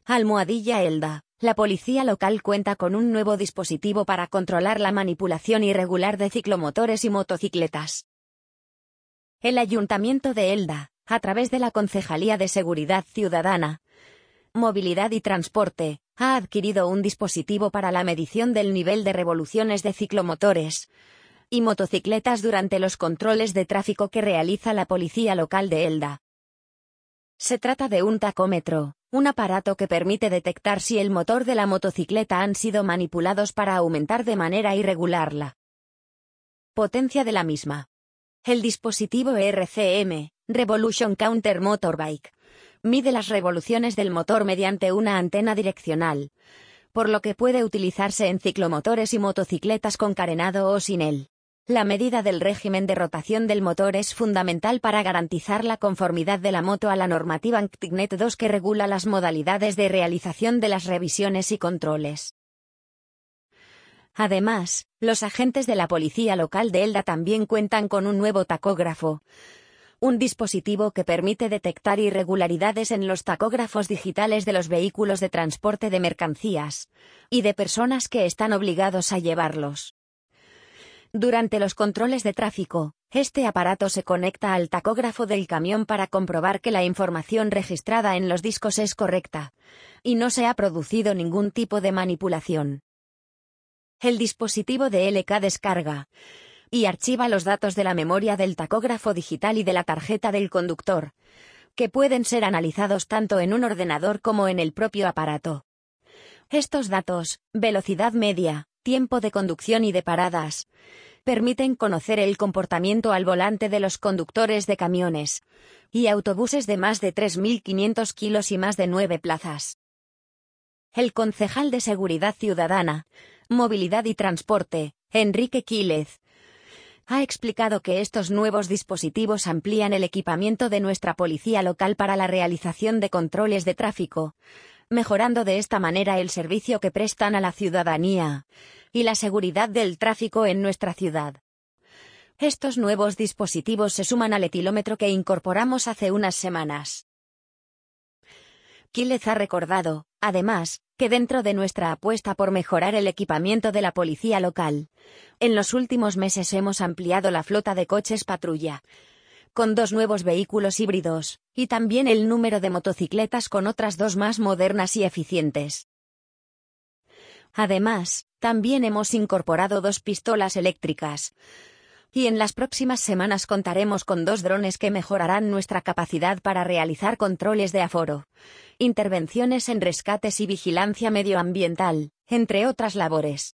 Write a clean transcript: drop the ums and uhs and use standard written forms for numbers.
Almohadilla Elda. La policía local cuenta con un nuevo dispositivo para controlar la manipulación irregular de ciclomotores y motocicletas. El Ayuntamiento de Elda, a través de la Concejalía de Seguridad Ciudadana, Movilidad y Transporte, ha adquirido un dispositivo para la medición del nivel de revoluciones de ciclomotores y motocicletas durante los controles de tráfico que realiza la policía local de Elda. Se trata de un tacómetro, un aparato que permite detectar si el motor de la motocicleta han sido manipulados para aumentar de manera irregular la potencia de la misma. El dispositivo RCM, Revolution Counter Motorbike, mide las revoluciones del motor mediante una antena direccional, por lo que puede utilizarse en ciclomotores y motocicletas con carenado o sin él. La medida del régimen de rotación del motor es fundamental para garantizar la conformidad de la moto a la normativa NCTICNET 2 que regula las modalidades de realización de las revisiones y controles. Además, los agentes de la policía local de Elda también cuentan con un nuevo tacógrafo, un dispositivo que permite detectar irregularidades en los tacógrafos digitales de los vehículos de transporte de mercancías y de personas que están obligados a llevarlos. Durante los controles de tráfico, este aparato se conecta al tacógrafo del camión para comprobar que la información registrada en los discos es correcta y no se ha producido ningún tipo de manipulación. El dispositivo de LK descarga y archiva los datos de la memoria del tacógrafo digital y de la tarjeta del conductor, que pueden ser analizados tanto en un ordenador como en el propio aparato. Estos datos, velocidad media, tiempo de conducción y de paradas, permiten conocer el comportamiento al volante de los conductores de camiones y autobuses de más de 3.500 kilos y más de 9 plazas. El concejal de Seguridad Ciudadana, Movilidad y Transporte, Enrique Quílez, ha explicado que estos nuevos dispositivos amplían el equipamiento de nuestra policía local para la realización de controles de tráfico, mejorando de esta manera el servicio que prestan a la ciudadanía y la seguridad del tráfico en nuestra ciudad. Estos nuevos dispositivos se suman al etilómetro que incorporamos hace unas semanas. Quílez ha recordado, además, que dentro de nuestra apuesta por mejorar el equipamiento de la policía local, en los últimos meses hemos ampliado la flota de coches patrulla, con 2 nuevos vehículos híbridos, y también el número de motocicletas con otras 2 más modernas y eficientes. Además, también hemos incorporado 2 pistolas eléctricas, y en las próximas semanas contaremos con 2 drones que mejorarán nuestra capacidad para realizar controles de aforo, intervenciones en rescates y vigilancia medioambiental, entre otras labores.